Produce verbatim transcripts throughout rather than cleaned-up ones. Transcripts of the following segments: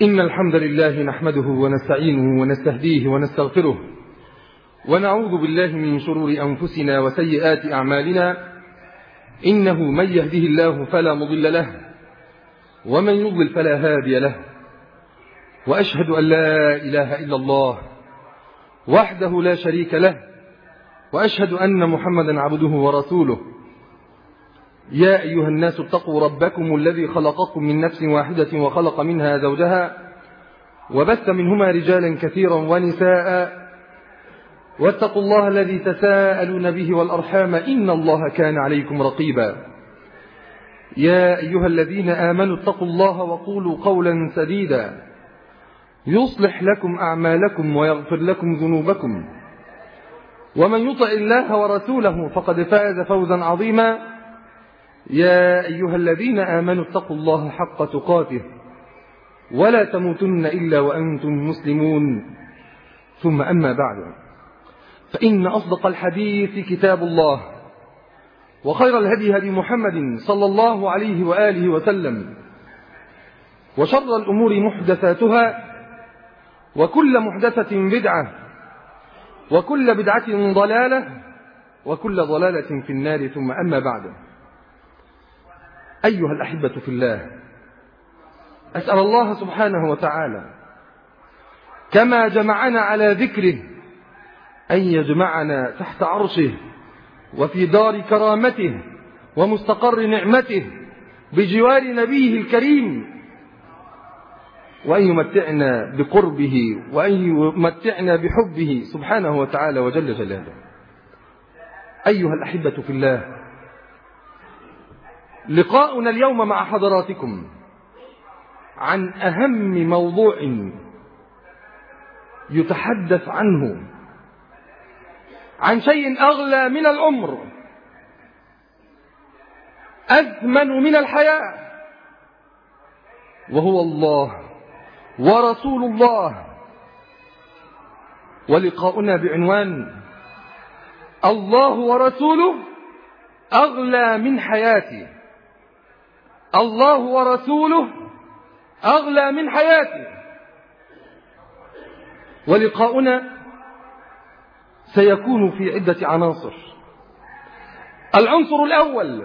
إن الحمد لله نحمده ونستعينه ونستهديه ونستغفره ونعوذ بالله من شرور أنفسنا وسيئات أعمالنا. إنه من يهده الله فلا مضل له ومن يضلل فلا هادي له، وأشهد أن لا إله إلا الله وحده لا شريك له، وأشهد أن محمدا عبده ورسوله. يا أيها الناس اتقوا ربكم الذي خلقكم من نفس واحدة وخلق منها زوجها وبث منهما رجالا كثيرا ونساء، واتقوا الله الذي تساءلون به والأرحام إن الله كان عليكم رقيبا. يا أيها الذين آمنوا اتقوا الله وقولوا قولا سديدا يصلح لكم أعمالكم ويغفر لكم ذنوبكم، ومن يطع الله ورسوله فقد فاز فوزا عظيما. يا أيها الذين آمنوا اتقوا الله حق تقاته ولا تموتن إلا وأنتم مسلمون. ثم أما بعد، فإن أصدق الحديث كتاب الله، وخير الهدي هدي محمد صلى الله عليه وآله وسلم، وشر الأمور محدثاتها، وكل محدثة بدعة، وكل بدعة ضلالة، وكل ضلالة في النار. ثم أما بعد، أيها الأحبة في الله، أسأل الله سبحانه وتعالى كما جمعنا على ذكره أن يجمعنا تحت عرشه وفي دار كرامته ومستقر نعمته بجوار نبيه الكريم، وأن يمتعنا بقربه وأن يمتعنا بحبه سبحانه وتعالى وجل جلاله. أيها الأحبة في الله، لقاؤنا اليوم مع حضراتكم عن أهم موضوع يتحدث عنه، عن شيء أغلى من العمر، أثمن من الحياة، وهو الله ورسول الله. ولقاؤنا بعنوان الله ورسوله أغلى من حياتي. الله ورسوله أغلى من حياتي. ولقاؤنا سيكون في عدة عناصر. العنصر الأول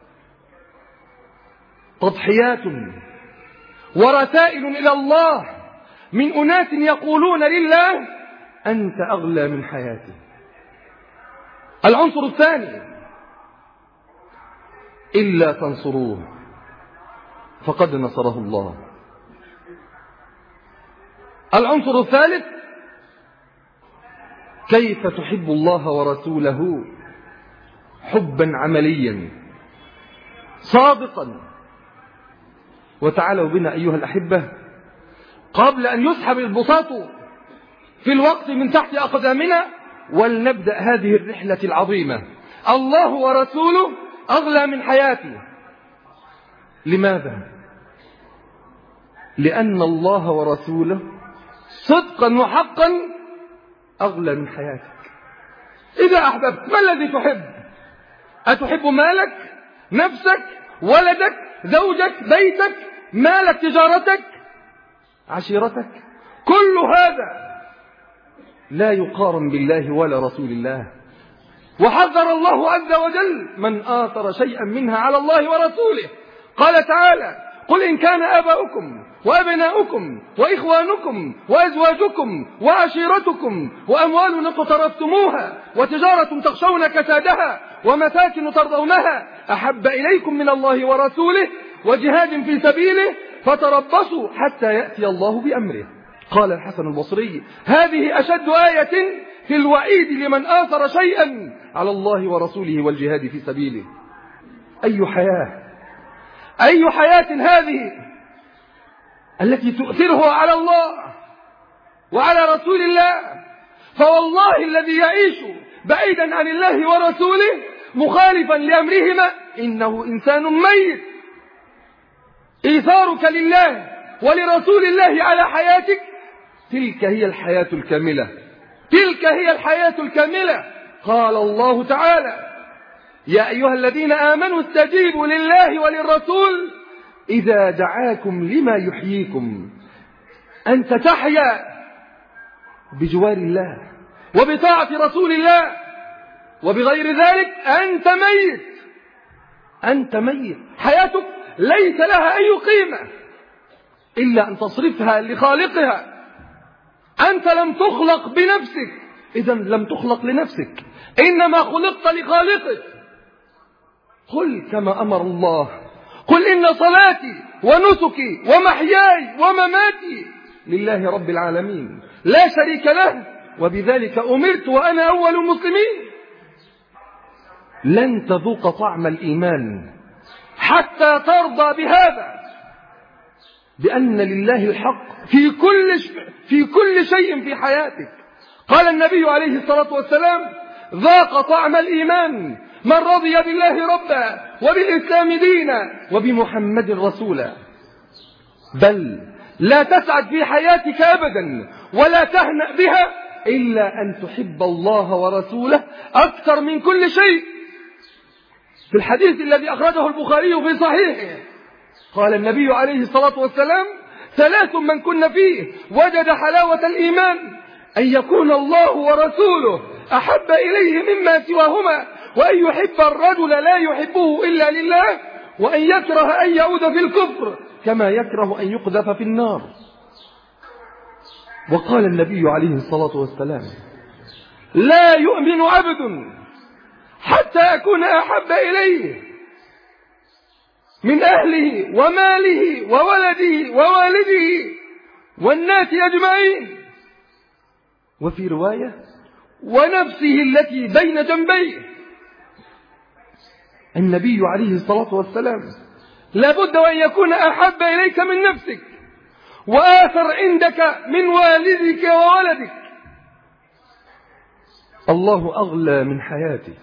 تضحيات ورسائل إلى الله من أناس يقولون لله أنت أغلى من حياتي. العنصر الثاني إلا تنصروه فقد نصره الله. العنصر الثالث كيف تحب الله ورسوله حبا عمليا صادقا. وتعالوا بنا أيها الأحبة، قبل أن يسحب البساط في الوقت من تحت أقدامنا، ولنبدأ هذه الرحلة العظيمة. الله ورسوله أغلى من حياتي. لماذا؟ لأن الله ورسوله صدقا وحقا أغلى من حياتك. إذا أحببت، ما الذي تحب؟ أتحب مالك، نفسك، ولدك، زوجك، بيتك، مالك، تجارتك، عشيرتك؟ كل هذا لا يقارن بالله ولا رسول الله. وحذر الله عز وجل من آثر شيئا منها على الله ورسوله. قال تعالى: قل إن كان آباؤكم وأبناؤكم وإخوانكم وأزواجكم وعشيرتكم وأموال اقترفتموها وتجارة تخشون كسادها ومساكن ترضونها أحب إليكم من الله ورسوله وجهاد في سبيله فتربصوا حتى يأتي الله بأمره. قال الحسن البصري: هذه أشد آية في الوعيد لمن آثر شيئا على الله ورسوله والجهاد في سبيله. أي حياة، أي حياة هذه التي تؤثره على الله وعلى رسول الله. فوالله الذي يعيش بعيدا عن الله ورسوله مخالفا لأمرهما إنه إنسان ميت. إيثارك لله ولرسول الله على حياتك، تلك هي الحياة الكاملة، تلك هي الحياة الكاملة. قال الله تعالى: يا أيها الذين آمنوا استجيبوا لله وللرسول إذا دعاكم لما يحييكم. أنت تحيا بجوار الله وبطاعة رسول الله، وبغير ذلك أنت ميت. أنت ميت، حياتك ليس لها أي قيمة إلا أن تصرفها لخالقها. أنت لم تخلق بنفسك، إذن لم تخلق لنفسك، إنما خلقت لخالقك. قل كما أمر الله، قل إن صلاتي ونسكي ومحياي ومماتي لله رب العالمين لا شريك له وبذلك أمرت وأنا أول المسلمين. لن تذوق طعم الإيمان حتى ترضى بهذا، بأن لله الحق في كل في كل شيء في حياتك. قال النبي عليه الصلاة والسلام: ذاق طعم الإيمان من رضي بالله ربا وبالإسلام دينا وبمحمد رسولا. بل لا تسعد في حياتك أبدا ولا تهنأ بها إلا أن تحب الله ورسوله أكثر من كل شيء. في الحديث الذي أخرجه البخاري في صحيحه قال النبي عليه الصلاة والسلام: ثلاث من كن فيه وجد حلاوة الإيمان: أن يكون الله ورسوله أحب إليه مما سواهما، وأن يحب الرجل لا يحبه إلا لله، وأن يكره أن يعود في الكفر كما يكره أن يقذف في النار. وقال النبي عليه الصلاة والسلام: لا يؤمن عبد حتى أكون أحب إليه من أهله وماله وولده ووالده والناس أجمعين، وفي رواية: ونفسه التي بين جنبيه. النبي عليه الصلاة والسلام لابد أن يكون أحب إليك من نفسك وآثر عندك من والدك وولدك. الله أغلى من حياتك.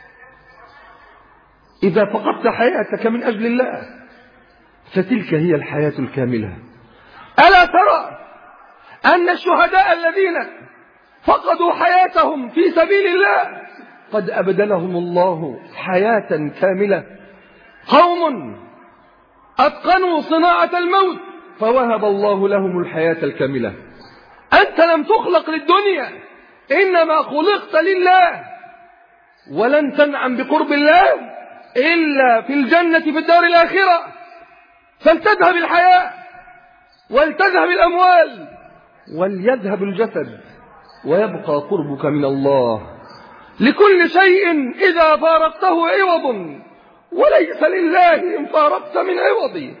إذا فقدت حياتك من أجل الله فتلك هي الحياة الكاملة. ألا ترى أن الشهداء الذين فقدوا حياتهم في سبيل الله قد أبدلهم الله حياة كاملة؟ قوم أتقنوا صناعة الموت فوهب الله لهم الحياة الكاملة. أنت لم تخلق للدنيا، إنما خلقت لله، ولن تنعم بقرب الله إلا في الجنة في الدار الآخرة. فلتذهب الحياة ولتذهب الأموال وليذهب الجسد ويبقى قربك من الله. لكل شيء إذا فارقته عوض، وليس لله إن فارقت من عوض.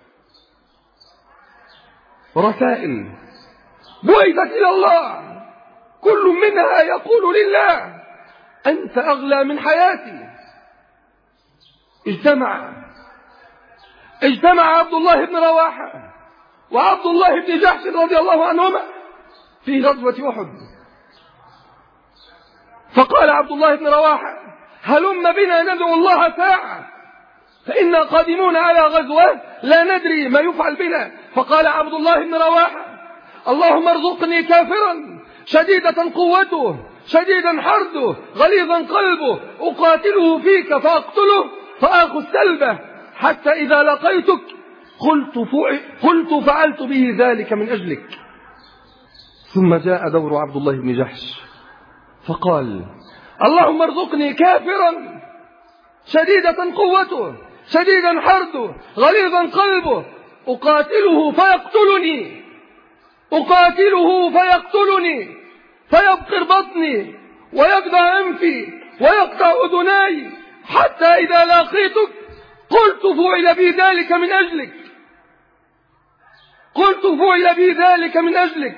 رسائل بعثت إلى الله كل منها يقول لله: أنت أغلى من حياتي. اجتمع اجتمع عبد الله بن رواحة وعبد الله بن جحش رضي الله عنهما في غزوة أحد. فقال عبد الله بن رواحة: هلم بنا ندعو الله ساعة فإنا قادمون على غزوة لا ندري ما يفعل بنا. فقال عبد الله بن رواحة: اللهم ارزقني كافرا شديدة قوته شديدا حرده غليظا قلبه أقاتله فيك فأقتله فآخذ سلبه حتى إذا لقيتك قلت, قلت فعلت به ذلك من أجلك. ثم جاء دور عبد الله بن جحش فقال: اللهم ارزقني كافرا شديدة قوته شديدا حرده غليظا قلبه أقاتله فيقتلني أقاتله فيقتلني فيبقر بطني ويقطع أنفي ويقطع أذناي حتى إذا لاقيتك قلت فعل بي ذلك من أجلك قلت فعل بي ذلك من أجلك.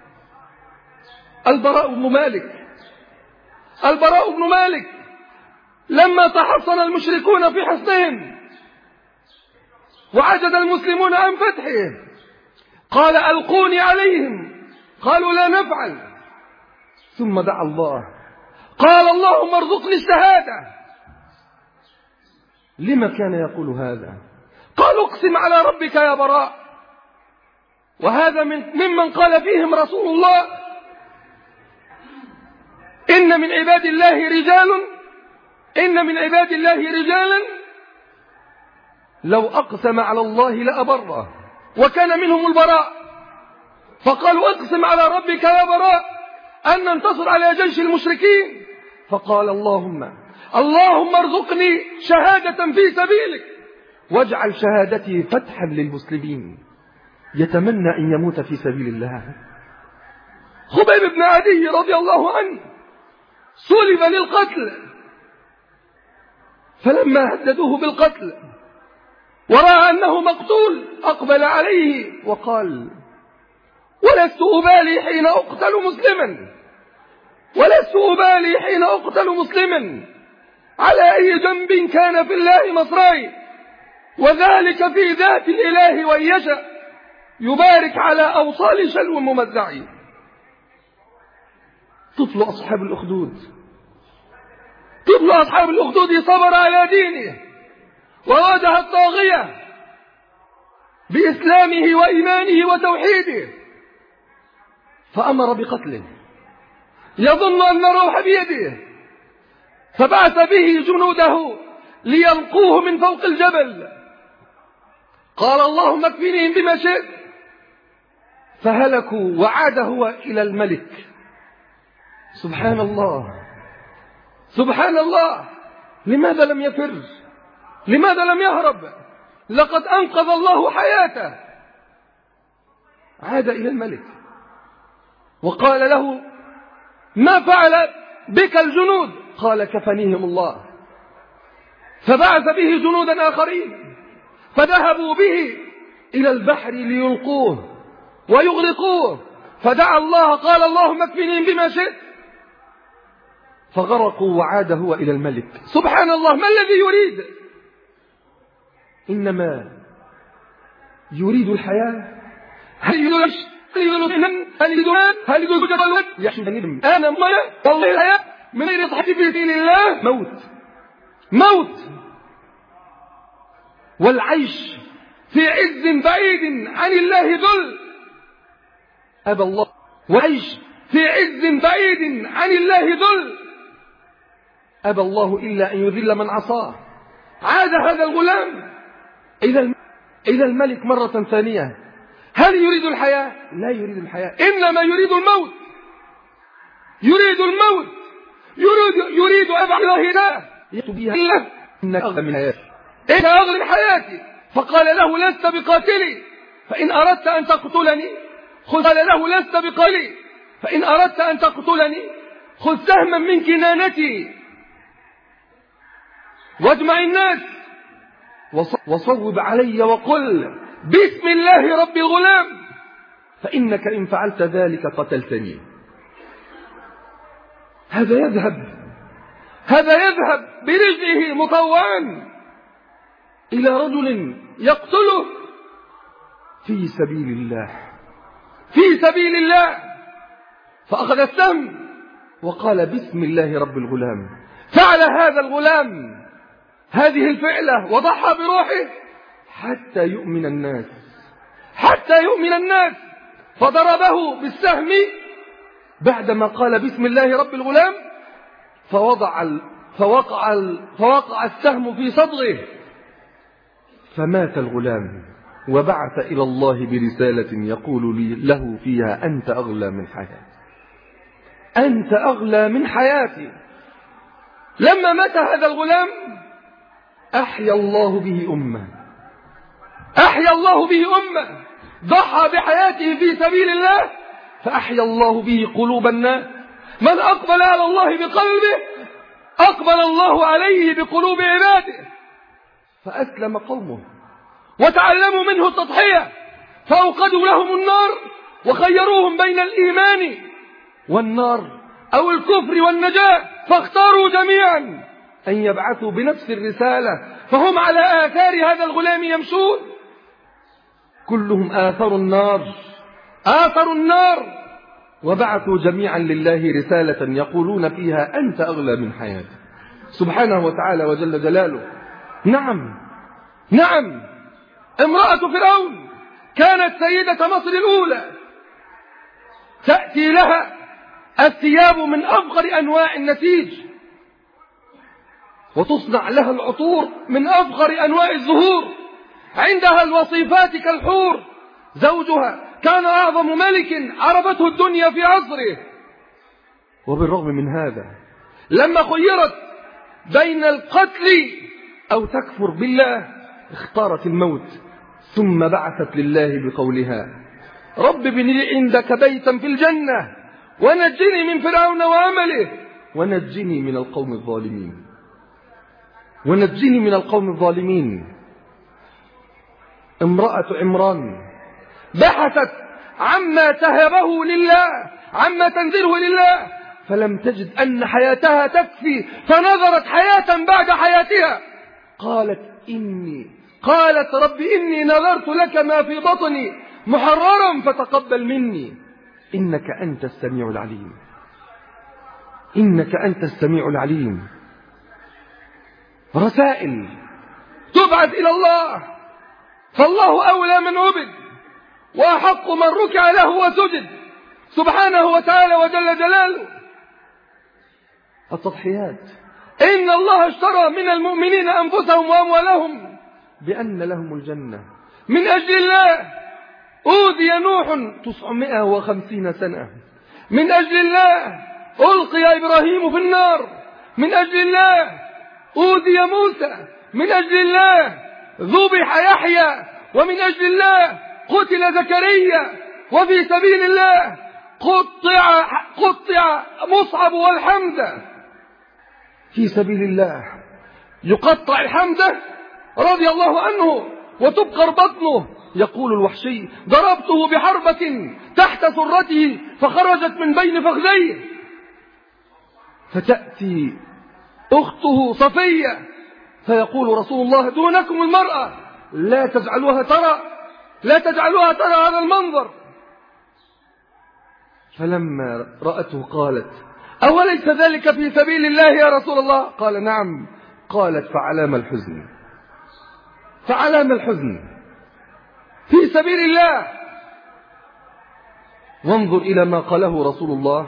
البراء بن مالك البراء بن مالك لما تحصن المشركون في حصنهم وعجز المسلمون عن فتحه قال: ألقوني عليهم. قالوا: لا نفعل. ثم دعا الله قال: اللهم ارزقني الشهادة. لما كان يقول هذا؟ قال: اقسم على ربك يا براء. وهذا من ممن قال فيهم رسول الله: إن من عباد الله رجال إن من عباد الله رجالا لو أقسم على الله لأبره. وكان منهم البراء. فقالوا اقسم على ربك يا براء أن ننتصر على جيش المشركين. فقال اللهم اللهم ارزقني شهادة في سبيلك واجعل شهادتي فتحا للمسلمين. يتمنى أن يموت في سبيل الله. خبيب بن عدي رضي الله عنه صلب للقتل، فلما هددوه بالقتل ورأى أنه مقتول أقبل عليه وقال ولست أبالي حين أقتل مسلما ولست أبالي حين أقتل مسلما على أي جنب كان في الله مصراي، وذلك في ذات الإله وإن يشأ يبارك على أوصال شلو ممزعي. طفل أصحاب الأخدود طفل أصحاب الأخدود صبر على دينه وواجه الطاغية بإسلامه وإيمانه وتوحيده، فأمر بقتله يظن أن الروح بيده، فبعث به جنوده ليلقوه من فوق الجبل. قال اللهم اكفنيهم بما شئت، فهلكوا وعاد هو إلى الملك. سبحان الله سبحان الله. لماذا لم يفر؟ لماذا لم يهرب؟ لقد أنقذ الله حياته. عاد إلى الملك وقال له ما فعل بك الجنود؟ قال كفنيهم الله. فبعث به جنودا آخرين فذهبوا به إلى البحر ليلقوه ويغرقوه، فدعا الله قال اللهم اكفنيهم بما شئت، فغرقوا وعاد هو إلى الملك. سبحان الله. ما الذي يريد؟ إنما يريد الحياة. هل يريد هل يريد هل يريد أنا ملا والله الحياة من غير صحتي في دين الله موت موت والعيش في عز بعيد عن الله ذل. أبى الله. وعيش في عز بعيد عن الله ذل. أبى الله إلا أن يذل من عصاه. عاد هذا الغلام إلى الملك مرة ثانية. هل يريد الحياة؟ لا يريد الحياة، إنما يريد الموت. يريد الموت يريد يريد أبع الله لا يتبيها إنك أغلى من حياتي إنك أغلى من حياتي. فقال له لست بقاتلي فإن أردت أن تقتلني خذ. قال له لست بقاتلي فإن أردت أن تقتلني خذ سهما من كنانتي واجمع الناس وصوب علي وقل بسم الله رب الغلام فإنك إن فعلت ذلك قتلتني. هذا يذهب هذا يذهب برجله مطوعا إلى رجل يقتله في سبيل الله في سبيل الله فأخذ السهم وقال بسم الله رب الغلام. فعل هذا الغلام هذه الفعلة وضحى بروحه حتى يؤمن الناس حتى يؤمن الناس فضربه بالسهم بعدما قال بسم الله رب الغلام فوضع ال... فوقع ال... فوقع السهم في صدره فمات الغلام وبعث إلى الله برسالة يقول لي له فيها أنت أغلى من حياتي أنت أغلى من حياتي. لما مات هذا الغلام أحيا الله به أمة أحيا الله به أمة ضحى بحياته في سبيل الله فأحيا الله به قلوب الناس. من أقبل على الله بقلبه أقبل الله عليه بقلوب عباده. فأسلم قومه وتعلموا منه التضحية فأوقدوا لهم النار وخيروهم بين الإيمان والنار أو الكفر والنجاة فاختاروا جميعا أن يبعثوا بنفس الرسالة فهم على آثار هذا الغلام يمشون. كلهم آثروا النار آثروا النار وبعثوا جميعا لله رسالة يقولون فيها أنت أغلى من حياتي سبحانه وتعالى وجل جلاله. نعم نعم امرأة فرعون كانت سيدة مصر الأولى تأتي لها الثياب من أفخر أنواع النسيج وتصنع لها العطور من أفخر أنواع الزهور. عندها الوصيفات كالحور زوجها كان أعظم ملك عرفته الدنيا في عصره، وبالرغم من هذا لما خيرت بين القتل أو تكفر بالله اختارت الموت، ثم بعثت لله بقولها: رب ابن لي عندك بيتا في الجنة ونجني من فرعون وعمله ونجني من القوم الظالمين ونجني من القوم الظالمين. امرأة عمران بحثت عما تهبه لله، عما تنذره لله، فلم تجد أن حياتها تكفي، فنظرت حياة بعد حياتها. قالت إني قالت رب إني نذرت لك ما في بطني محررا فتقبل مني إنك أنت السميع العليم إنك أنت السميع العليم. رسائل تبعث إلى الله، فالله أولى من عبد وأحق من ركع له وسجد سبحانه وتعالى وجل جلاله. التضحيات: إن الله اشترى من المؤمنين أنفسهم وأموالهم بأن لهم الجنة. من أجل الله أوذي نوح تسعمائة وخمسين سنة، من أجل الله ألقي إبراهيم في النار، من أجل الله أوذي موسى، من أجل الله ذبح يحيى، ومن أجل الله قتل زكريا، وفي سبيل الله قطع قطع مصعب والحمزة. في سبيل الله يقطع الحمزة رضي الله عنه وتبقر بطنه. يقول الوحشي: ضربته بحربة تحت سرته فخرجت من بين فخذيه. فتأتي أخته صفية فيقول رسول الله: دونكم المرأة، لا تجعلوها ترى لا تجعلوها ترى هذا المنظر. فلما رأته قالت: أوليس ذلك في سبيل الله يا رسول الله؟ قال: نعم. قالت: فعلام الحزن فعلام الحزن في سبيل الله. وانظر إلى ما قاله رسول الله،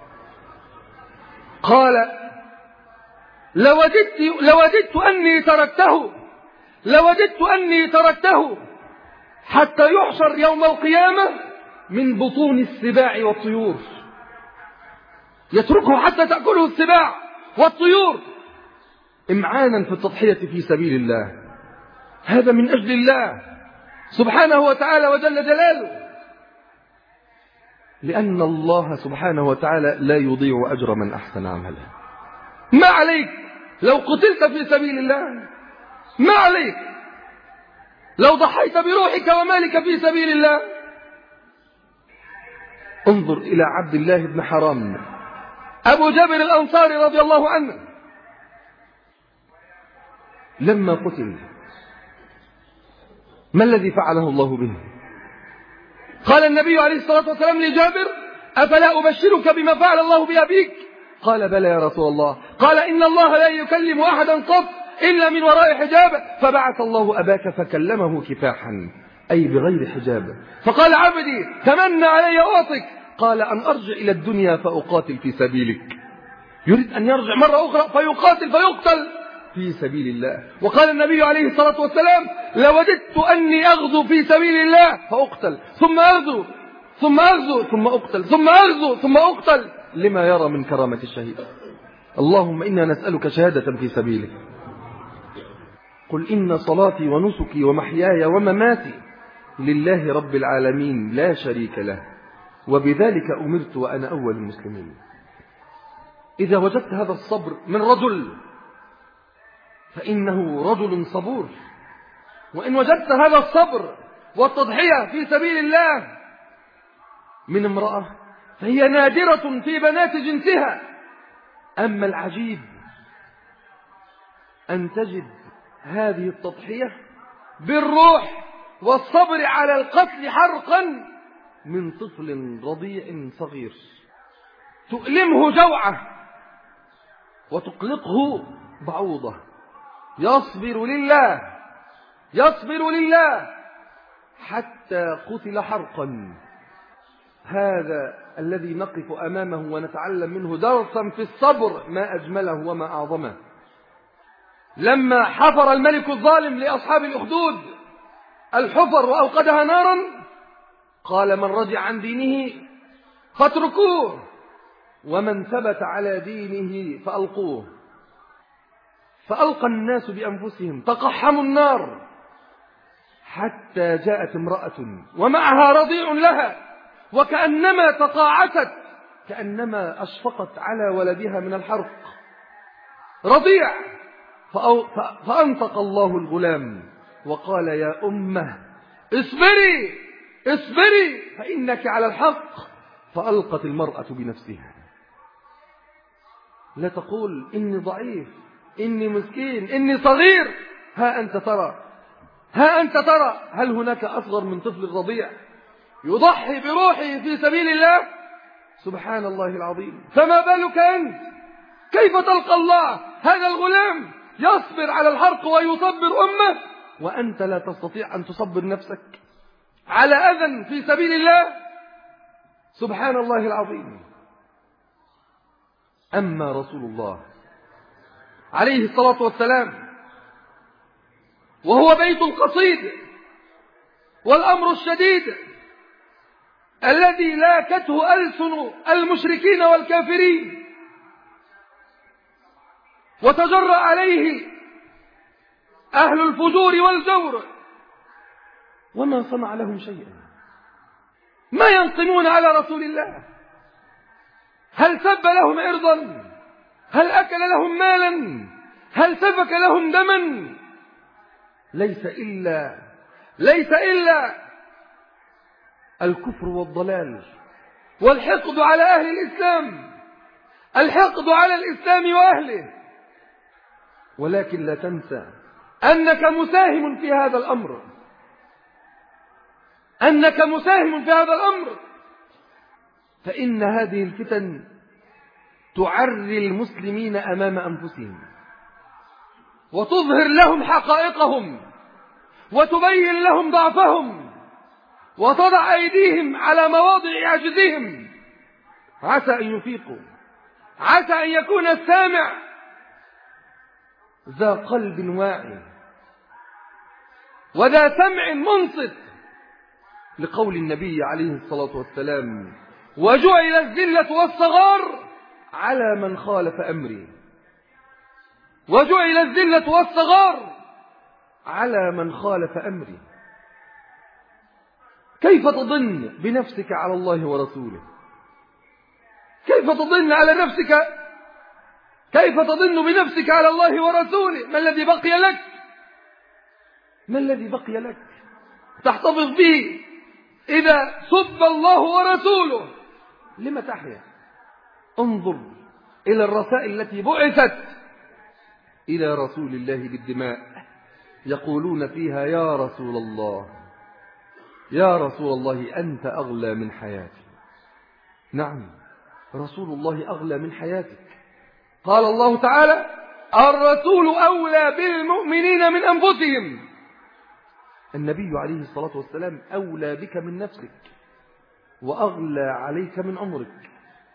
قال: لوددت, لوددت أني تركته لوددت أني تركته حتى يحشر يوم القيامة من بطون السباع والطيور. يتركه حتى تأكله السباع والطيور إمعانا في التضحية في سبيل الله. هذا من أجل الله سبحانه وتعالى وجل جلاله، لأن الله سبحانه وتعالى لا يضيع أجر من أحسن عملا. ما عليك لو قتلت في سبيل الله؟ ما عليك لو ضحيت بروحك ومالك في سبيل الله؟ انظر إلى عبد الله بن حرام أبو جابر الأنصاري رضي الله عنه، لما قتل ما الذي فعله الله به؟ قال النبي عليه الصلاة والسلام لجابر: أفلا أبشرك بما فعل الله بأبيك؟ قال: بلى يا رسول الله. قال: إن الله لا يكلم أحدا قط إلا من وراء حجاب، فبعث الله أباك فكلمه كفاحا، أي بغير حجاب. فقال: عبدي تمنى علي أعطك. قال: أن أرجع إلى الدنيا فأقاتل في سبيلك. يريد أن يرجع مرة أخرى فيقاتل فيقتل في سبيل الله. وقال النبي عليه الصلاة والسلام: لوددت أني أغزو في سبيل الله فأقتل ثم أغزو ثم أغزو ثم أقتل ثم أغزو ثم أقتل، لما يرى من كرامة الشهيد. اللهم إنا نسألك شهادة في سبيلك. قل إن صلاتي ونسكي ومحياي ومماتي لله رب العالمين لا شريك له، وبذلك أمرت وأنا أول المسلمين. إذا وجدت هذا الصبر من رجل فإنه رجل صبور، وإن وجدت هذا الصبر والتضحية في سبيل الله من امرأة فهي نادرة في بنات جنسها. أما العجيب أن تجد هذه التضحية بالروح والصبر على القتل حرقا من طفل رضيع صغير تؤلمه جوعة وتقلقه بعوضة، يصبر لله يصبر لله حتى قتل حرقا. هذا الذي نقف أمامه ونتعلم منه درسا في الصبر ما أجمله وما أعظمه. لما حفر الملك الظالم لأصحاب الأخدود الحفر وأوقدها نارا، قال من رجع عن دينه فاتركوه ومن ثبت على دينه فألقوه. فألقى الناس بأنفسهم تقحموا النار حتى جاءت امرأة ومعها رضيع لها وكأنما تقاعست، كأنما أشفقت على ولدها من الحرق، رضيع. فأنطق الله الغلام وقال يا أمه اصبري اصبري فإنك على الحق. فألقت المرأة بنفسها. لا تقول إني ضعيف، إني مسكين، إني صغير. ها أنت ترى ها أنت ترى هل هناك أصغر من طفل رضيع يضحي بروحه في سبيل الله؟ سبحان الله العظيم. فما بالك أنت؟ كيف تلقى الله؟ هذا الغلام يصبر على الحرق ويصبر أمه، وأنت لا تستطيع أن تصبر نفسك على أذى في سبيل الله. سبحان الله العظيم. أما رسول الله عليه الصلاة والسلام وهو بيت القصيد والأمر الشديد الذي لاكته ألسن المشركين والكافرين وتجرأ عليه أهل الفجور والجور وما صنع لهم شيئا، ما ينقمون على رسول الله. هل سب لهم عرضا؟ هل أكل لهم مالا؟ هل سفك لهم دما؟ ليس إلا ليس إلا الكفر والضلال والحقد على أهل الإسلام، الحقد على الإسلام وأهله. ولكن لا تنسى أنك مساهم في هذا الأمر، أنك مساهم في هذا الأمر، فإن هذه الفتن تعري المسلمين أمام أنفسهم وتظهر لهم حقائقهم وتبين لهم ضعفهم وتضع أيديهم على مواضع عجزهم. عسى أن يفيقوا، عسى أن يكون السامع ذا قلب واعي وذا سمع منصت لقول النبي عليه الصلاة والسلام وجعل الذلة والصغار على من خالف أمري، وجعل الذلة والصغار على من خالف أمري. كيف تظن بنفسك على الله ورسوله؟ كيف تظن على نفسك كيف تظن بنفسك على الله ورسوله؟ ما الذي بقي لك؟ ما الذي بقي لك تحتفظ به إذا سب الله ورسوله؟ لم تحيا؟ انظر إلى الرسائل التي بعثت إلى رسول الله بالدماء، يقولون فيها يا رسول الله يا رسول الله أنت أغلى من حياتي. نعم، رسول الله أغلى من حياتك. قال الله تعالى الرسول أولى بالمؤمنين من أنفسهم. النبي عليه الصلاة والسلام أولى بك من نفسك وأغلى عليك من عمرك.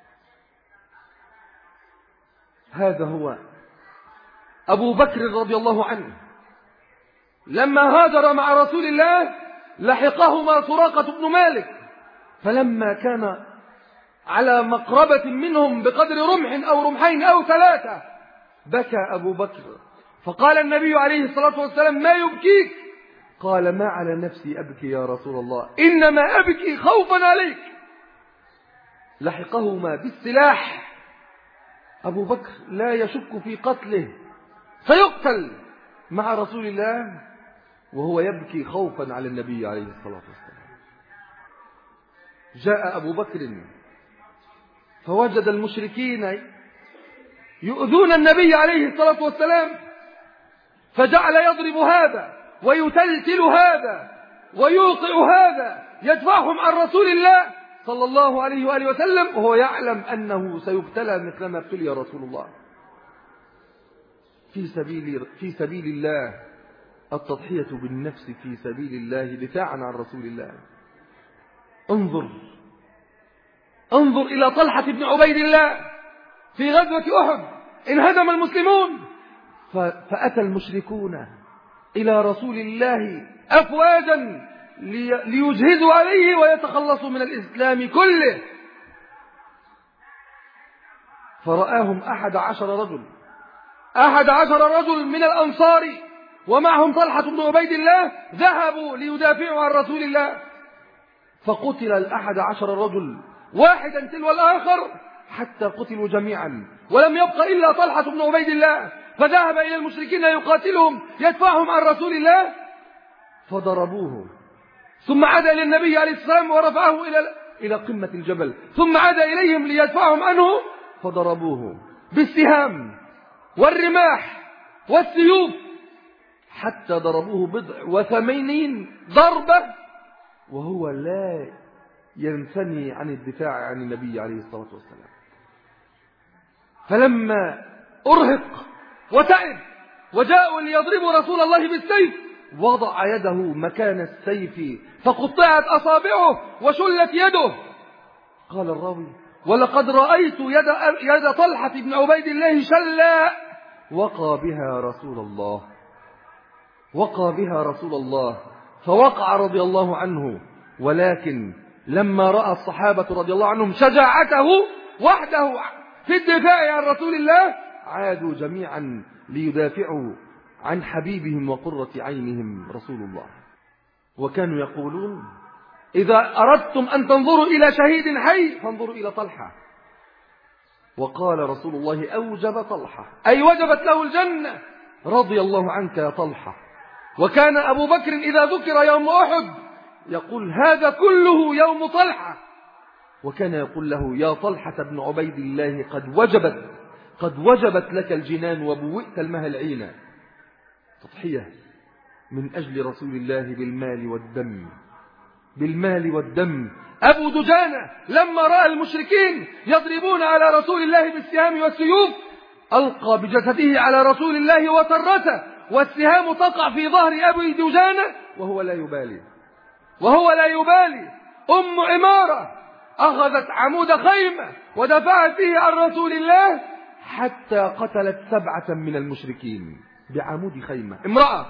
هذا هو أبو بكر رضي الله عنه لما هاجر مع رسول الله لحقهما سراقة بن مالك، فلما كان على مقربة منهم بقدر رمح أو رمحين أو ثلاثة بكى أبو بكر، فقال النبي عليه الصلاة والسلام ما يبكيك؟ قال ما على نفسي أبكي يا رسول الله، إنما أبكي خوفا عليك. لحقهما بالسلاح، أبو بكر لا يشك في قتله، فيقتل مع رسول الله وهو يبكي خوفا على النبي عليه الصلاة والسلام. جاء أبو بكر فوجد المشركين يؤذون النبي عليه الصلاة والسلام، فجعل يضرب هذا ويتلتل هذا ويوطئ هذا يدفعهم عن رسول الله صلى الله عليه وآله وسلم، وهو يعلم أنه سيبتلى مثلما ابتلي رسول الله. في سبيل, في سبيل الله التضحية بالنفس في سبيل الله دفاعا عن رسول الله. انظر انظر إلى طلحة بن عبيد الله في غزوة أحد، انهزم المسلمون فأتى المشركون إلى رسول الله أفواجا ليجهزوا عليه ويتخلصوا من الإسلام كله. فرآهم أحد عشر رجل أحد عشر رجل من الأنصار ومعهم طلحة بن عبيد الله ذهبوا ليدافعوا عن رسول الله، فقتل الأحد عشر رجل واحدا تلو الآخر حتى قتلوا جميعا، ولم يبق إلا طلحة بن عبيد الله، فذهب إلى المشركين يقاتلهم يدفعهم عن رسول الله فضربوه، ثم عاد إلى النبي عليه السلام ورفعه إلى إلى قمة الجبل، ثم عاد إليهم ليدفعهم عنه فضربوه بالسهام والرماح والسيوف حتى ضربوه بضع وثمانين ضربة وهو لا ينثني عن الدفاع عن النبي عليه الصلاة والسلام. فلما أرهق وتعب وجاءوا ليضربوا رسول الله بالسيف وضع يده مكان السيف فقطعت أصابعه وشلت يده. قال الراوي: ولقد رأيت يد, يد طلحة بن عبيد الله شلا وقى بها رسول الله وقى بها رسول الله فوقع رضي الله عنه. ولكن لما رأى الصحابة رضي الله عنهم شجاعته وحده في الدفاع عن رسول الله عادوا جميعا ليدافعوا عن حبيبهم وقرة عينهم رسول الله. وكانوا يقولون: إذا أردتم أن تنظروا إلى شهيد حي فانظروا إلى طلحة. وقال رسول الله: أوجب طلحة، أي وجبت له الجنة، رضي الله عنك يا طلحة. وكان أبو بكر إذا ذكر يوم أحد يقول: هذا كله يوم طلحة. وكان يقول له: يا طلحة بن عبيد الله قد وجبت قد وجبت لك الجنان وبوئت المها العينا. تضحية من أجل رسول الله بالمال والدم بالمال والدم. أبو دجانة لما رأى المشركين يضربون على رسول الله بالسهام والسيوف ألقى بجسده على رسول الله وطرته، والسهام تقع في ظهر أبي دجانة وهو لا يبالي وهو لا يبالي. أم عمارة أخذت عمود خيمة ودفعت به عن رسول الله حتى قتلت سبعة من المشركين بعمود خيمة. امرأة.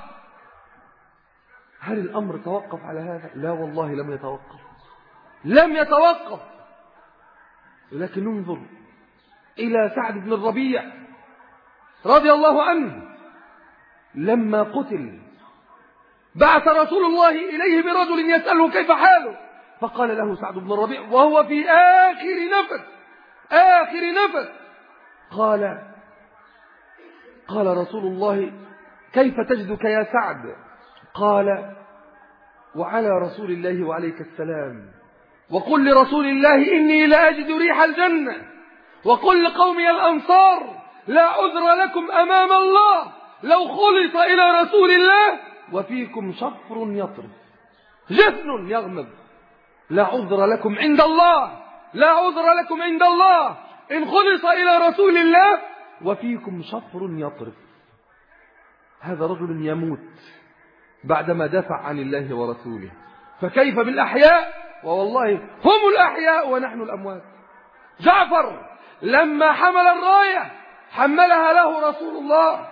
هل الأمر توقف على هذا؟ لا والله لم يتوقف لم يتوقف لكن انظر إلى سعد بن الربيع رضي الله عنه لما قتل بعث رسول الله إليه برجل يسأله كيف حاله، فقال له سعد بن الربيع وهو في آخر نفس آخر نفس قال قال رسول الله: كيف تجدك يا سعد؟ قال: وعلى رسول الله وعليك السلام، وقل لرسول الله إني لا أجد ريح الجنة، وقل لقومي الأنصار لا عذر لكم أمام الله لو خلص إلى رسول الله وفيكم شفر يطرف جفن يغمض، لا عذر لكم عند الله لا عذر لكم عند الله إن خلص إلى رسول الله وفيكم شفر يطرف. هذا رجل يموت بعدما دافع عن الله ورسوله، فكيف بالأحياء؟ ووالله هم الأحياء ونحن الأموات. جعفر لما حمل الراية حملها له رسول الله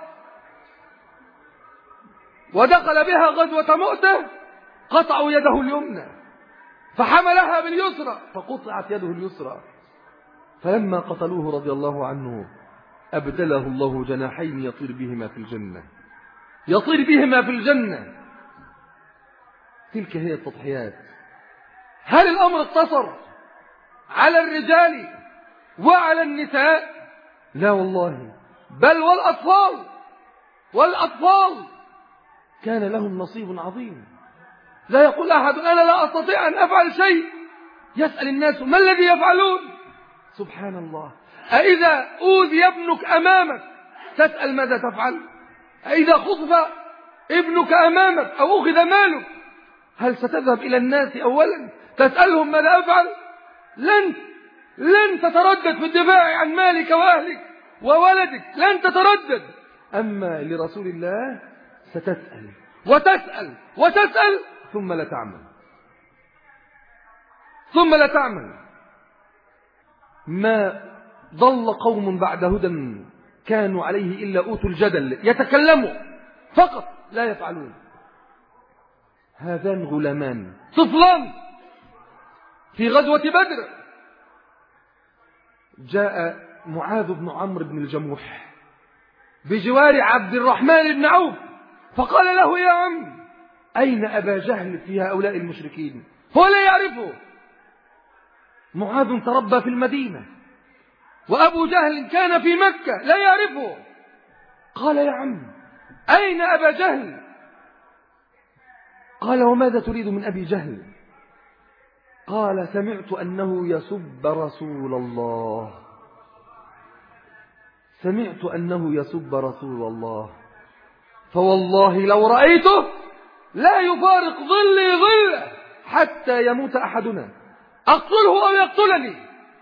ودخل بها غزوة مؤتة قطعوا يده اليمنى فحملها باليسرى فقطعت يده اليسرى، فلما قتلوه رضي الله عنه أبدله الله جناحين يطير بهما في الجنة يطير بهما في الجنة. تلك هي التضحيات. هل الأمر اقتصر على الرجال وعلى النساء؟ لا والله، بل والأطفال والأطفال كان لهم نصيب عظيم. لا يقول أحد أنا لا أستطيع أن أفعل شيء، يسأل الناس ما الذي يفعلون؟ سبحان الله. أإذا أوذي ابنك أمامك تسأل ماذا تفعل؟ أإذا خطف ابنك أمامك أو أخذ مالك هل ستذهب إلى الناس أولا تسألهم ماذا أفعل؟ لن لن تتردد في الدفاع عن مالك وأهلك وولدك، لن تتردد. أما لرسول الله ستسأل وتسأل وتسأل ثم لا تعمل ثم لا تعمل. ما ضل قوم بعد هدى كانوا عليه إلا أوتوا الجدل، يتكلموا فقط لا يفعلون. هذان غلامان طفلان في غزوة بدر. جاء معاذ بن عمرو بن الجموح بجوار عبد الرحمن بن عوف فقال له: يا عم، أين أبا جهل في هؤلاء المشركين؟ هو لا يعرفه. معاذ تربى في المدينة وأبو جهل كان في مكة لا يعرفه. قال: يا عم، أين أبا جهل؟ قال: وماذا تريد من أبي جهل؟ قال: سمعت أنه يسب رسول الله سمعت أنه يسب رسول الله فوالله لو رأيته لا يفارق ظلي ظله حتى يموت أحدنا، أقتله أو يقتلني.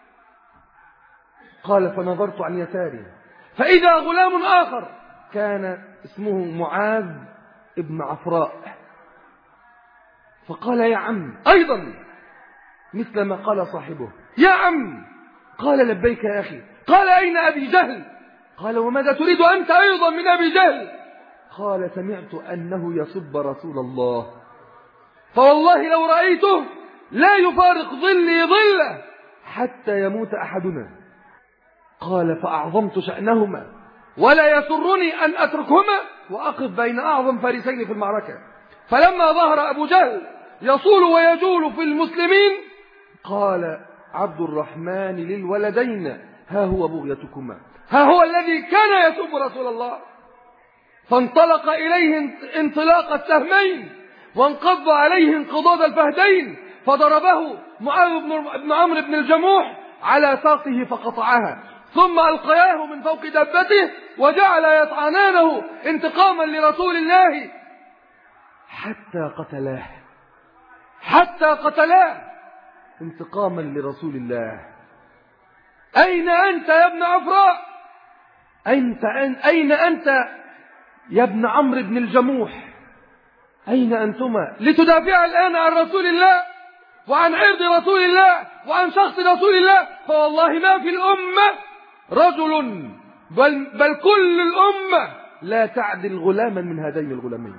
قال: فنظرت عن يساري فإذا غلام آخر كان اسمه معاذ ابن عفراء فقال: يا عم، أيضا مثل ما قال صاحبه: يا عم. قال: لبيك يا أخي. قال: أين أبي جهل؟ قال: وماذا تريد أنت أيضا من أبي جهل؟ قال: سمعت أنه يسب رسول الله فوالله لو رأيته لا يفارق ظلي ظله حتى يموت أحدنا. قال: فأعظمت شأنهما ولا يسرني أن أتركهما وأقف بين أعظم فارسين في المعركة. فلما ظهر أبو جهل يصول ويجول في المسلمين قال عبد الرحمن للولدين: ها هو بغيتكما، ها هو الذي كان يسب رسول الله. فانطلق إليه انطلاق السهمين وانقض عليه انقضاض الفهدين فضربه معاذ بن عمرو بن الجموح على ساقه فقطعها، ثم ألقياه من فوق دبته وجعل يطعنانه انتقاما لرسول الله حتى قتلاه حتى قتلاه انتقاما لرسول الله. أين أنت يا ابن عفراء؟ أنت أين أنت يا ابن عمرو بن الجموح؟ أين أنتما لتدافع الآن عن رسول الله وعن عرض رسول الله وعن شخص رسول الله؟ فوالله ما في الأمة رجل بل, بل كل الأمة لا تعدل غلاما من هذين الغلامين.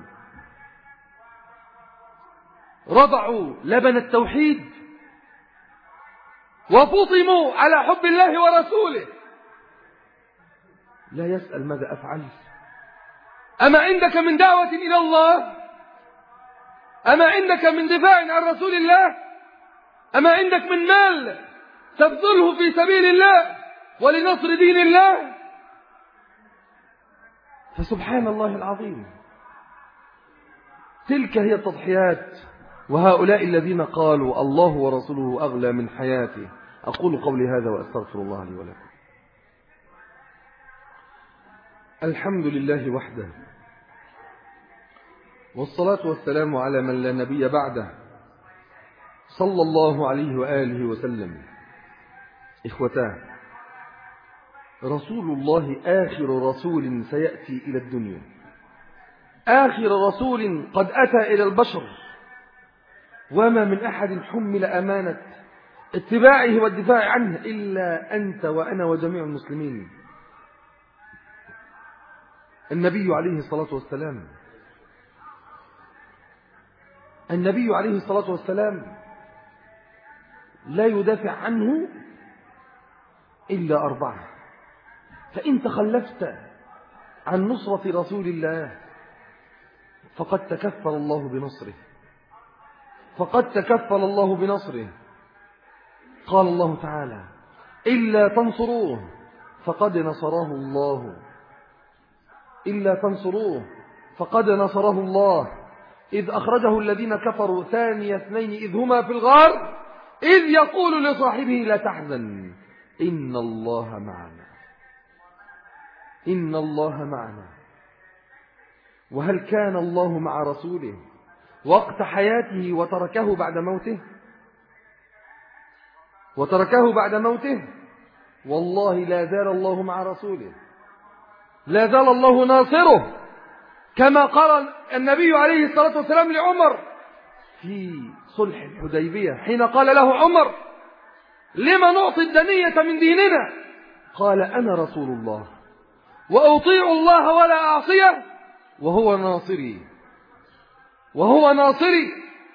رضعوا لبن التوحيد وفطموا على حب الله ورسوله. لا يسأل ماذا أفعل. أما عندك من دعوة إلى الله؟ أما عندك من دفاع عن رسول الله؟ أما عندك من مال تبذله في سبيل الله ولنصر دين الله؟ فسبحان الله العظيم، تلك هي التضحيات، وهؤلاء الذين قالوا الله ورسوله أغلى من حياته. أقول قولي هذا وأستغفر الله لي ولكم. الحمد لله وحده، والصلاة والسلام على من لا نبي بعده، صلى الله عليه وآله وسلم. إخوتاه، رسول الله آخر رسول سيأتي إلى الدنيا، آخر رسول قد أتى إلى البشر، وما من أحد حمل أمانة اتباعه والدفاع عنه إلا أنت وأنا وجميع المسلمين. النبي عليه الصلاة والسلام النبي عليه الصلاة والسلام لا يدافع عنه إلا أربعة. فإن تخلفت عن نصرة رسول الله فقد تكفل الله بنصره فقد تكفل الله بنصره قال الله تعالى: إلا تنصروه فقد نصره الله إلا تنصروه فقد نصره الله إذ أخرجه الذين كفروا ثاني اثنين إذ هما في الغار إذ يقول لصاحبه لا تحزن إن الله معنا إن الله معنا. وهل كان الله مع رسوله وقت حياته وتركه بعد موته وتركه بعد موته والله لا زال الله مع رسوله، لا زال الله ناصره، كما قال النبي عليه الصلاة والسلام لعمر في صلح الحديبية حين قال له عمر: لما نعطي الدنية من ديننا؟ قال: أنا رسول الله وأطيع الله ولا أعصيه وهو ناصري وهو ناصري.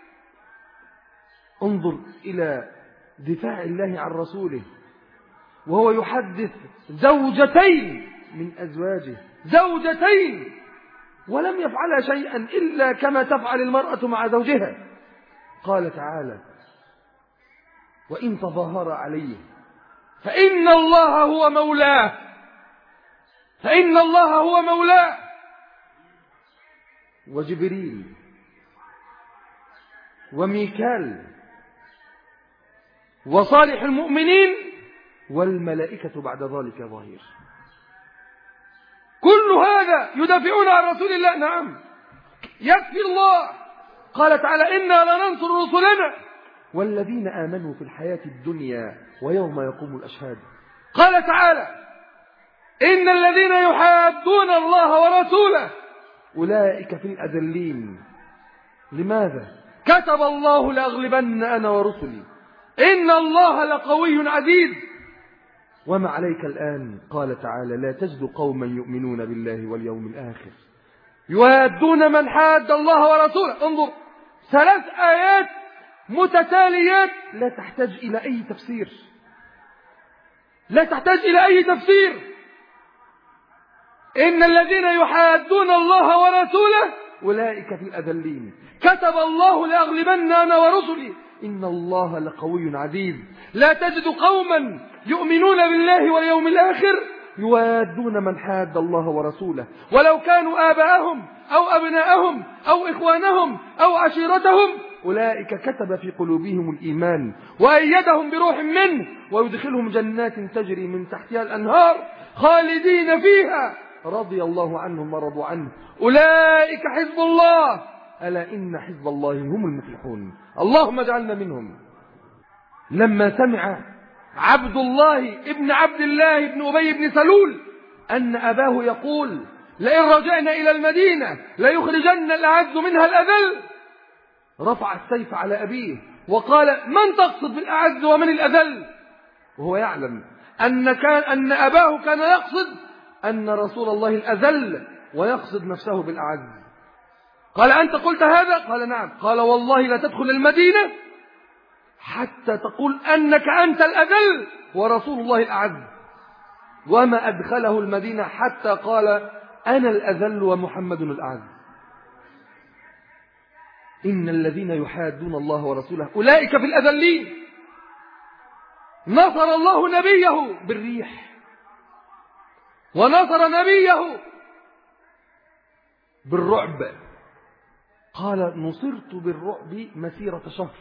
انظر إلى دفاع الله عن رسوله وهو يحدث زوجتين من أزواجه، زوجتين، ولم يفعل شيئا إلا كما تفعل المرأة مع زوجها. قال تعالى: وإن تظاهر عليه فإن الله هو مولاه، فإن الله هو مولاه. وجبريل وميكال وصالح المؤمنين والملائكة بعد ذلك ظهير. كل هذا يدافعون عن رسول الله. نعم، يكفي الله. قال تعالى: إنا لننصر رسلنا والذين آمنوا في الحياة الدنيا ويوم يقوم الأشهاد. قال تعالى: إن الذين يحادون الله ورسوله أولئك في الأذلين. لماذا؟ كتب الله لأغلبن أنا ورسلي إن الله لقوي عزيز. وما عليك الآن؟ قال تعالى: لا تجد قوما يؤمنون بالله واليوم الآخر يوادون من حاد الله ورسوله. انظر، ثلاث آيات متتاليات لا تحتاج إلى أي تفسير، لا تحتاج إلى أي تفسير. إن الذين يحادون الله ورسوله أولئك في الأذلين. كتب الله لأغلبن أنا ورسلي إن الله لقوي عزيز. لا تجد قوما يؤمنون بالله واليوم الآخر يوادون من حاد الله ورسوله ولو كانوا آباءهم أو أبناءهم أو إخوانهم أو عشيرتهم أولئك كتب في قلوبهم الإيمان وأيدهم بروح منه ويدخلهم جنات تجري من تحتها الأنهار خالدين فيها رضي الله عنهم ورضوا عنه أولئك حزب الله ألا إن حزب الله هم المفلحون. اللهم اجعلنا منهم. لما سمع عبد الله ابن عبد الله ابن أبي بن سلول أن أباه يقول: لئن رجعنا إلى المدينة ليخرجن الأعز منها الأذل، رفع السيف على أبيه وقال: من تقصد بالأعز ومن الأذل؟ وهو يعلم أن, كان أن أباه كان يقصد أن رسول الله الأذل ويقصد نفسه بالأعز. قال: أنت قلت هذا؟ قال: نعم. قال: والله لا تدخل المدينة حتى تقول أنك أنت الأذل ورسول الله الأعز. وما أدخله المدينة حتى قال: أنا الأذل ومحمد الأعز. إن الذين يحادون الله ورسوله أولئك في الأذلين. نصر الله نبيه بالريح ونصر نبيه بالرعب. قال: نصرت بالرعب مسيرة شهر.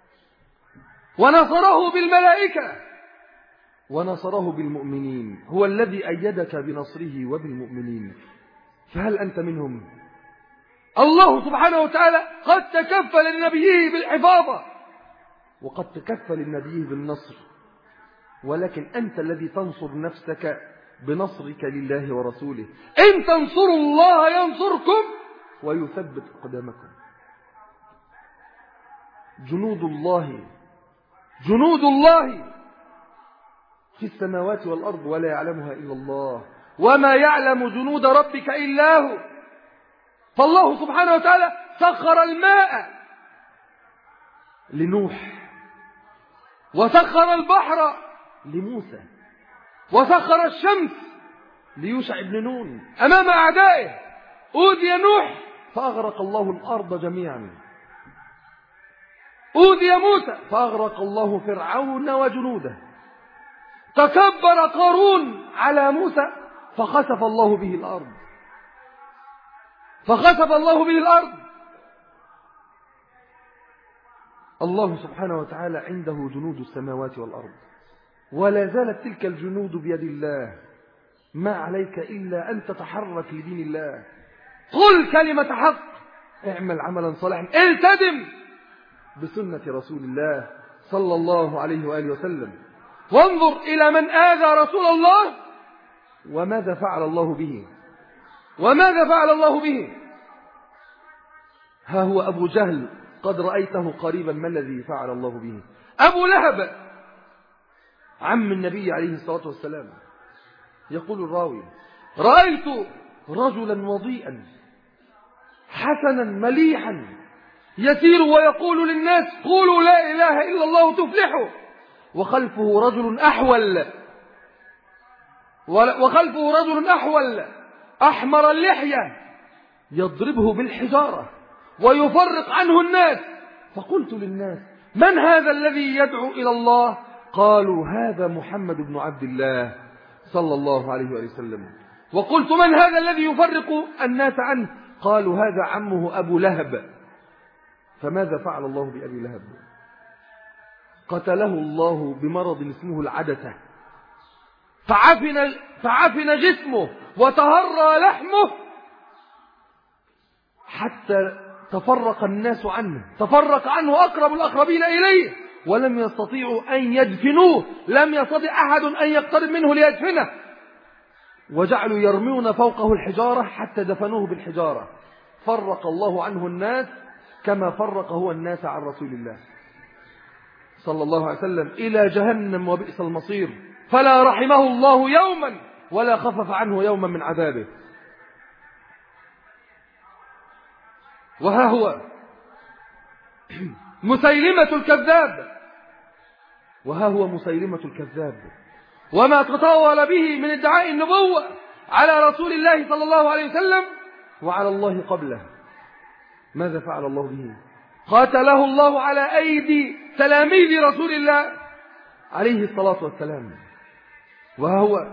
ونصره بالملائكة ونصره بالمؤمنين. هو الذي أيدك بنصره وبالمؤمنين، فهل أنت منهم؟ الله سبحانه وتعالى قد تكفل لنبيه بالحفاظة وقد تكفل لنبيه بالنصر، ولكن أنت الذي تنصر نفسك بنصرك لله ورسوله. إن تنصروا الله ينصركم ويثبت أقدامكم. جنود الله جنود الله في السماوات والأرض ولا يعلمها إلا الله، وما يعلم جنود ربك إلا هو. فالله سبحانه وتعالى سخر الماء لنوح وسخر البحر لموسى وسخر الشمس ليوشع بن نون أمام أعدائه. أوذي نوح فأغرق الله الأرض جميعا. أوذي موسى فأغرق الله فرعون وجنوده. تكبر قارون على موسى فخسف الله به الأرض فخسف الله به الأرض. الله سبحانه وتعالى عنده جنود السماوات والأرض، ولا زالت تلك الجنود بيد الله. ما عليك إلا أن تتحرك لدين الله. قل كلمة حق، اعمل عملا صالحا، التزم بسنة رسول الله صلى الله عليه وآله وسلم. وانظر إلى من آذى رسول الله وماذا فعل الله به وماذا فعل الله به. ها هو أبو جهل قد رأيته قريبا، ما الذي فعل الله به. أبو لهب عم النبي عليه الصلاة والسلام، يقول الراوي: رأيت رجلا وضيئا حسنا مليحا يسير ويقول للناس قولوا لا إله إلا الله تفلحوا، وخلفه رجل أحول وخلفه رجل أحول أحمر اللحية يضربه بالحجارة ويفرق عنه الناس. فقلت للناس من هذا الذي يدعو إلى الله؟ قالوا هذا محمد بن عبد الله صلى الله عليه وسلم. وقلت من هذا الذي يفرق الناس عنه؟ قالوا هذا عمه أبو لهب. فماذا فعل الله بأبي لهب؟ قتله الله بمرض اسمه العدسة، فعفن, فعفن جسمه وتهرى لحمه حتى تفرق الناس عنه، تفرق عنه أقرب الأقربين إليه، ولم يستطيعوا أن يدفنوه، لم يستطع أحد أن يقترب منه ليدفنه، وجعلوا يرمون فوقه الحجارة حتى دفنوه بالحجارة. فرق الله عنه الناس كما فرق هو الناس عن رسول الله صلى الله عليه وسلم إلى جهنم وبئس المصير، فلا رحمه الله يوما ولا خفف عنه يوما من عذابه. وها هو مسيلمة الكذاب، وها هو مسيلمة الكذاب وما تطاول به من ادعاء النبوة على رسول الله صلى الله عليه وسلم وعلى الله قبله. ماذا فعل الله به؟ قاتله الله على أيدي تلاميذ رسول الله عليه الصلاة والسلام. وها هو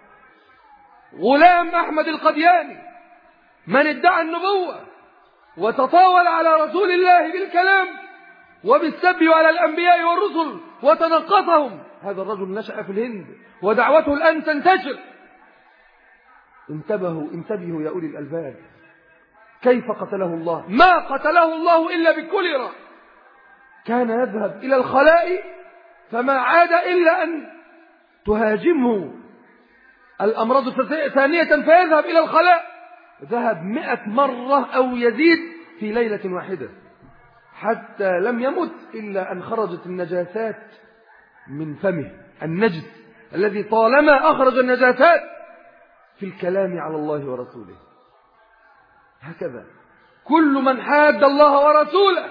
غلام أحمد القدياني من ادعى النبوة وتطاول على رسول الله بالكلام وبالسب على الأنبياء والرسل وتنقصهم. هذا الرجل نشأ في الهند ودعوته الآن تنتشر. انتبهوا انتبهوا يا أولي الألباب، كيف قتله الله؟ ما قتله الله إلا بالكوليرا. كان يذهب إلى الخلاء فما عاد إلا أن تهاجمه الأمراض ثانية فيذهب إلى الخلاء. ذهب مئة مرة أو يزيد في ليلة واحدة حتى لم يمت إلا أن خرجت النجاسات من فمه، النجس الذي طالما أخرج النجاسات في الكلام على الله ورسوله. هكذا كل من حاد الله ورسوله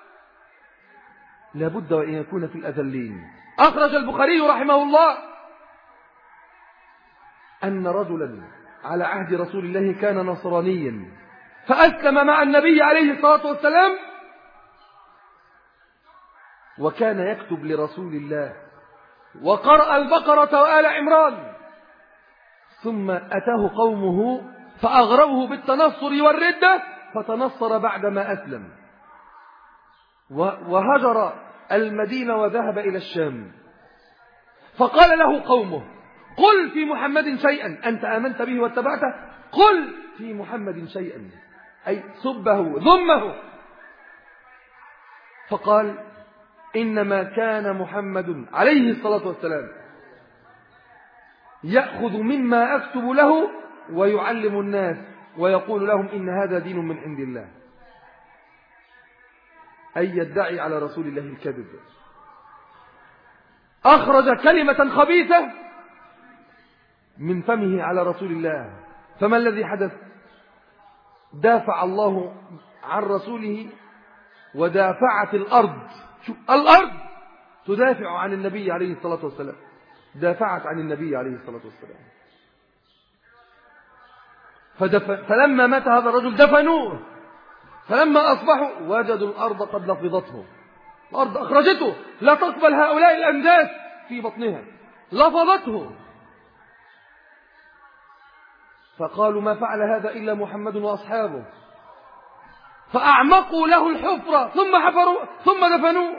لابد وأن يكون في الأذلين. أخرج البخاري رحمه الله أن رجلا على عهد رسول الله كان نصرانيا فأسلم مع النبي عليه الصلاة والسلام، وكان يكتب لرسول الله وقرأ البقرة وآل عمران، ثم أتاه قومه فأغروه بالتنصر والردة فتنصر بعدما أسلم وهجر المدينة وذهب إلى الشام. فقال له قومه قل في محمد شيئا، أنت آمنت به واتبعته، قل في محمد شيئا، أي سبه ذمه. فقال إنما كان محمد عليه الصلاة والسلام يأخذ مما أكتب له ويعلم الناس ويقول لهم إن هذا دين من عند الله، أي يدعي على رسول الله الكذب. أخرج كلمة خبيثة من فمه على رسول الله، فما الذي حدث؟ دافع الله عن رسوله ودافعت الأرض، الأرض تدافع عن النبي عليه الصلاة والسلام، دافعت عن النبي عليه الصلاة والسلام. فدفن فلما مات هذا الرجل دفنوه، فلما أصبحوا وجدوا الأرض قد لفظته، الأرض أخرجته لا تقبل هؤلاء الأنجاس في بطنها، لفظته. فقالوا ما فعل هذا إلا محمد وأصحابه، فأعمقوا له الحفرة ثم حفروا ثم دفنوه.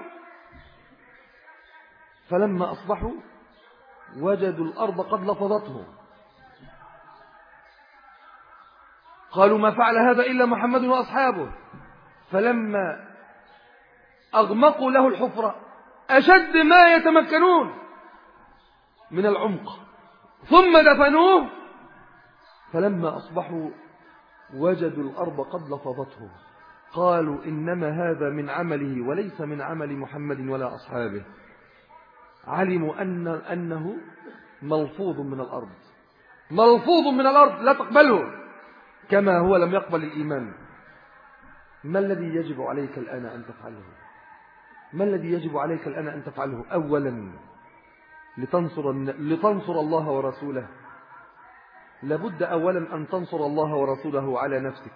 فلما أصبحوا وجدوا الأرض قد لفظته، قالوا ما فعل هذا إلا محمد وأصحابه. فلما أغمقوا له الحفرة أشد ما يتمكنون من العمق ثم دفنوه. فلما أصبحوا وجدوا الأرض قد لفظته، قالوا إنما هذا من عمله وليس من عمل محمد ولا أصحابه. علموا أن أنه ملفوظ من الأرض، ملفوظ من الأرض لا تقبله، كما هو لم يقبل الإيمان. ما الذي يجب عليك الآن أن تفعله؟ ما الذي يجب عليك الآن أن تفعله؟ أولا لتنصر, لتنصر الله ورسوله، لابد أولا أن تنصر الله ورسوله على نفسك.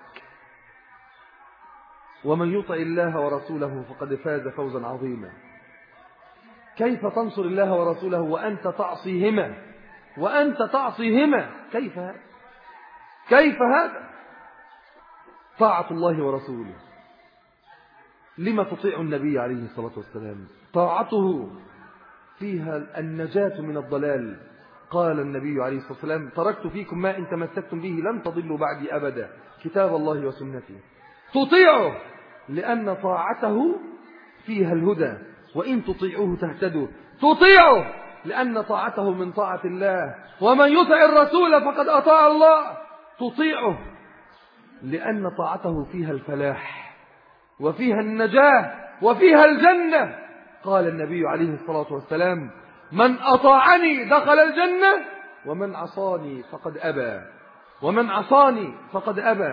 ومن يطع الله ورسوله فقد فاز فوزا عظيما. كيف تنصر الله ورسوله وأنت تعصيهما؟ وأنت تعصيهما كيف هذا؟ كيف هذا؟ طاعة الله ورسوله. لما تطيع النبي عليه الصلاة والسلام؟ طاعته فيها النجاة من الضلال. قال النبي عليه الصلاة والسلام: تركت فيكم ما إن تمسكتم به لن تضلوا بعدي أبدا، كتاب الله وسنتي. تطيعه لأن طاعته فيها الهدى، وإن تطيعوه تهتدوا. تطيعه لأن طاعته من طاعة الله، ومن يطع الرسول فقد أطاع الله. تطيعه لأن طاعته فيها الفلاح وفيها النجاة وفيها الجنة. قال النبي عليه الصلاة والسلام: من أطاعني دخل الجنة ومن عصاني فقد أبى. ومن عصاني فقد أبى.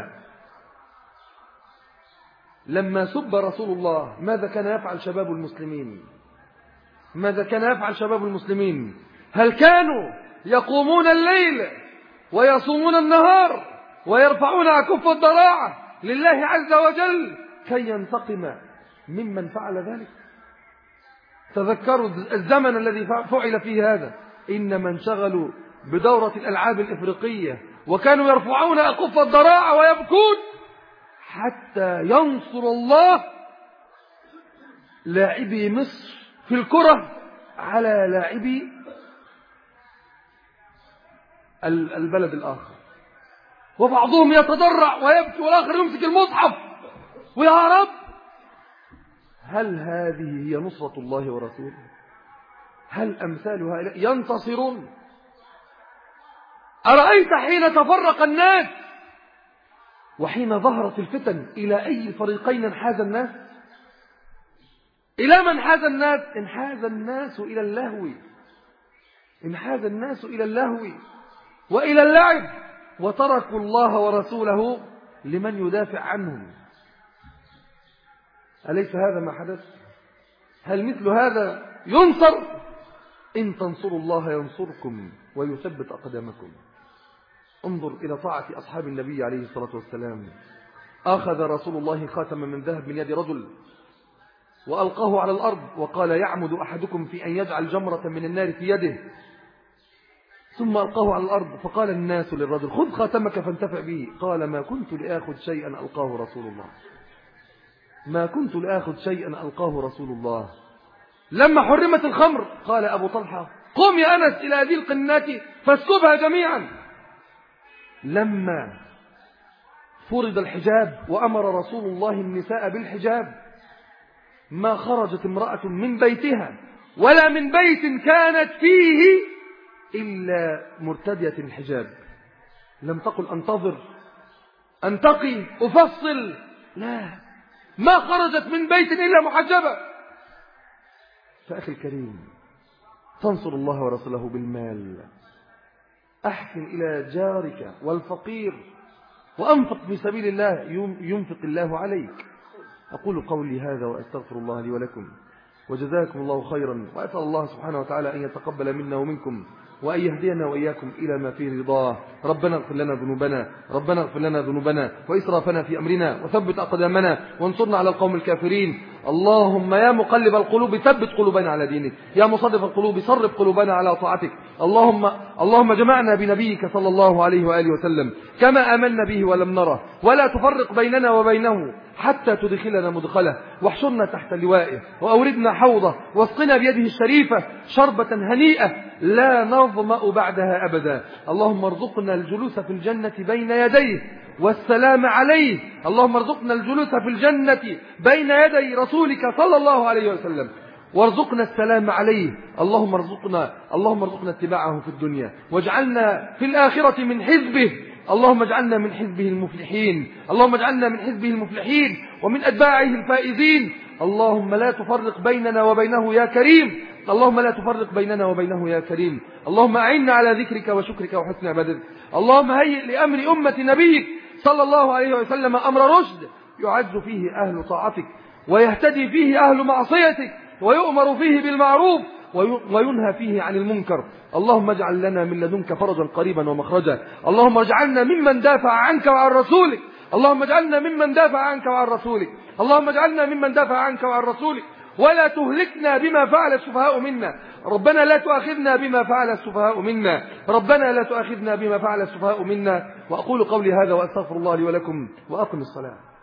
لما سب رسول الله ماذا كان يفعل شباب المسلمين؟ ماذا كان يفعل شباب المسلمين؟ هل كانوا يقومون الليل ويصومون النهار ويرفعون أكف الضراعة لله عز وجل كي ينتقم ممن فعل ذلك؟ تذكروا الزمن الذي فعل فيه هذا. إنما انشغلوا بدورة الألعاب الإفريقية وكانوا يرفعون أكف الضراعة ويبكون حتى ينصر الله لاعبي مصر في الكرة على لاعبي البلد الآخر. وبعضهم يتضرع ويبكي والآخر يمسك المصحف ويا رب. هل هذه هي نصرة الله ورسوله؟ هل أمثالها ينتصرون؟ أرأيت حين تفرق الناس وحين ظهرت الفتن إلى أي فريقين انحاز الناس؟ إلى من انحاز الناس؟ انحاز الناس إلى اللهو. انحاز الناس إلى اللهو وإلى اللعب، وتركوا الله ورسوله لمن يدافع عنهم. أليس هذا ما حدث؟ هل مثل هذا ينصر؟ إن تنصروا الله ينصركم ويثبت أقدامكم. انظر إلى طاعة أصحاب النبي عليه الصلاة والسلام. أخذ رسول الله خاتما من ذهب من يد رجل وألقاه على الأرض وقال: يعمد أحدكم في أن يجعل جمرة من النار في يده، ثم ألقاه على الأرض. فقال الناس للرجل: خذ خاتمك فانتفع به. قال: ما كنت لآخذ شيئا ألقاه رسول الله. ما كنت لآخذ شيئا ألقاه رسول الله. لما حرمت الخمر قال أبو طلحة: قم يا أنس إلى هذه القناة فاسكبها جميعا. لما فرض الحجاب وأمر رسول الله النساء بالحجاب ما خرجت امرأة من بيتها ولا من بيت كانت فيه إلا مرتدية الحجاب. لم تقل أنتظر أنتقي أفصل، لا، ما خرجت من بيت إلا محجبة. فأخي الكريم، تنصر الله ورسوله بالمال. أحسن إلى جارك والفقير وأنفق في سبيل الله ينفق الله عليك. أقول قولي هذا وأستغفر الله لي ولكم، وجزاكم الله خيرا، وأسأل الله سبحانه وتعالى أن يتقبل منا ومنكم وأن يهدينا وإياكم إلى ما فيه رضاه. ربنا اغفر لنا ذنوبنا ربنا اغفر لنا ذنوبنا وإسرافنا في أمرنا وثبت أقدامنا وانصرنا على القوم الكافرين. اللهم يا مقلب القلوب ثبت قلوبنا على دينك، يا مصرف القلوب صرف قلوبنا على طاعتك. اللهم اللهم جمعنا بنبيك صلى الله عليه وآله وسلم كما آمنا به ولم نره، ولا تفرق بيننا وبينه حتى تدخلنا مدخله، واحشرنا تحت لوائه، وأوردنا حوضه، واسقنا بيده الشريفة شربة هنيئة لا نظمأ بعدها أبدا. اللهم ارزقنا الجلوس في الجنة بين يديه والسلام عليه. اللهم ارزقنا الجلوس في الجنة بين يدي رسولك صلى الله عليه وسلم، وارزقنا السلام عليه. اللهم ارزقنا اللهم ارزقنا اتباعه في الدنيا، واجعلنا في الآخرة من حزبه. اللهم اجعلنا من حزبه المفلحين اللهم اجعلنا من حزبه المفلحين ومن أتباعه الفائزين. اللهم لا تفرق بيننا وبينه يا كريم اللهم لا تفرق بيننا وبينه يا كريم. اللهم أعنا على ذكرك وشكرك وحسن عبادتك. اللهم هيئ لأمر أمة نبيك صلى الله عليه وسلم أمر رشد، يعز فيه أهل طاعتك ويهتدي فيه أهل معصيتك ويؤمر فيه بالمعروف وينهى فيه عن المنكر. اللهم اجعل لنا من لدنك فرجا قريبا ومخرجا. اللهم اجعلنا ممن دافع عنك وعن رسولك. اللهم اجعلنا ممن دافع عنك وعن رسولك. اللهم اجعلنا ممن دافع عنك وعن رسولك، ولا تهلكنا بما فعل السفهاء منا. ربنا لا تؤاخذنا بما فعل السفهاء منا. ربنا لا تؤاخذنا بما فعل السفهاء منا. وأقول قولي هذا وأستغفر الله لي ولكم وأقم الصلاة.